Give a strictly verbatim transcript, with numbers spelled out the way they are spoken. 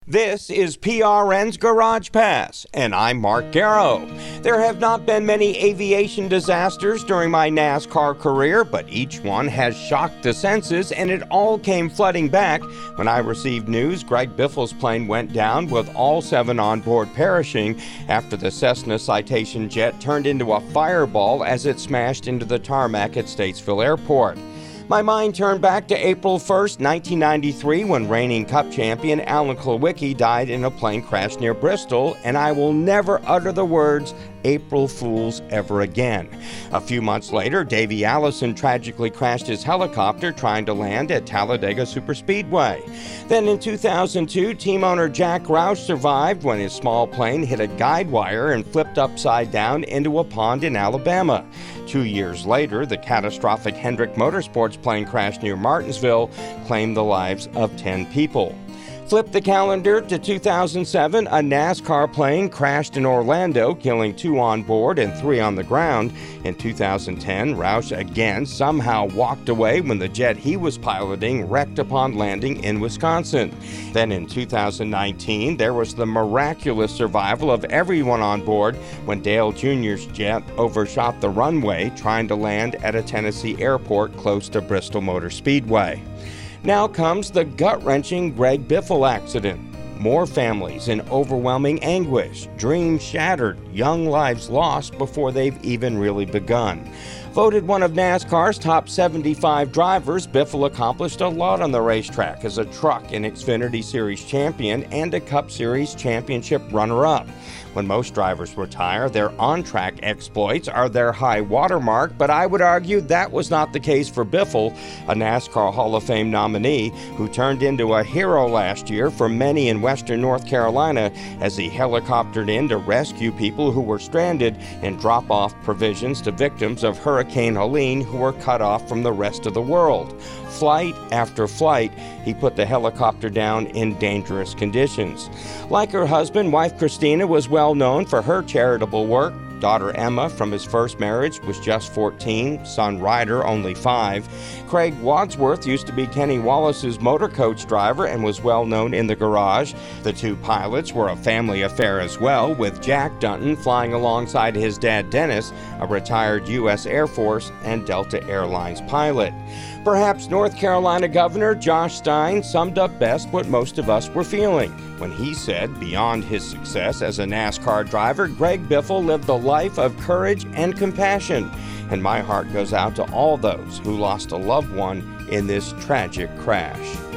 This is P R N's Garage Pass, and I'm Mark Garrow. There have not been many aviation disasters during my NASCAR career, but each one has shocked the senses, and it all came flooding back when I received news Greg Biffle's plane went down with all seven on board perishing after the Cessna Citation jet turned into a fireball as it smashed into the tarmac at Statesville Airport. My mind turned back to April first, nineteen ninety-three, when reigning Cup champion Alan Kulwicki died in a plane crash near Bristol, and I will never utter the words April Fools ever again. A few months later, Davey Allison tragically crashed his helicopter trying to land at Talladega Superspeedway. Then in two thousand two, team owner Jack Roush survived when his small plane hit a guide wire and flipped upside down into a pond in Alabama. Two years later, the catastrophic Hendrick Motorsports plane crash near Martinsville claimed the lives of ten people. Flip the calendar to two thousand seven, a NASCAR plane crashed in Orlando, killing two on board and three on the ground. In two thousand ten, Roush again somehow walked away when the jet he was piloting wrecked upon landing in Wisconsin. Then in two thousand nineteen, there was the miraculous survival of everyone on board when Dale Junior's jet overshot the runway trying to land at a Tennessee airport close to Bristol Motor Speedway. Now comes the gut-wrenching Greg Biffle accident. More families in overwhelming anguish, dreams shattered, young lives lost before they've even really begun. Voted one of NASCAR's top seventy-five drivers, Biffle accomplished a lot on the racetrack as a truck and Xfinity Series champion and a Cup Series championship runner-up. When most drivers retire, their on-track exploits are their high watermark, but I would argue that was not the case for Biffle, a NASCAR Hall of Fame nominee who turned into a hero last year for many in western North Carolina as he helicoptered in to rescue people who were stranded and drop off provisions to victims of Hurricane Helene who were cut off from the rest of the world. Flight after flight, he put the helicopter down in dangerous conditions. Like her husband, wife Christina was well known for her charitable work. Daughter Emma from his first marriage was just fourteen, son Ryder only five. Craig Wadsworth used to be Kenny Wallace's motor coach driver and was well known in the garage. The two pilots were a family affair as well, with Jack Dunton flying alongside his dad Dennis, a retired U S Air Force and Delta Airlines pilot. Perhaps North Carolina Governor Josh Stein summed up best what most of us were feeling when he said, beyond his success as a NASCAR driver, Greg Biffle lived a life of courage and compassion. And my heart goes out to all those who lost a loved one in this tragic crash.